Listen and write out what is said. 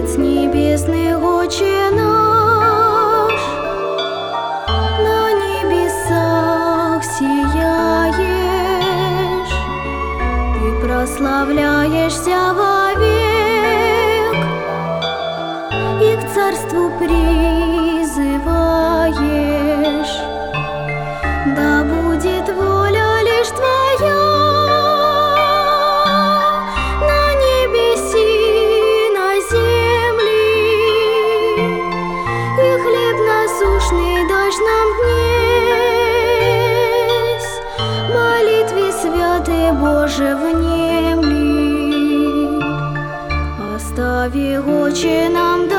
Отец Небесный, Отче наш, на небесах сияешь, Ты прославляешься вовек и к царству призываешь. Да будет воля лишь Твоя на небеси, на земле, и хлеб насущный дашь нам днесь, молитве святой Боже внемли. Остави, Отче, нам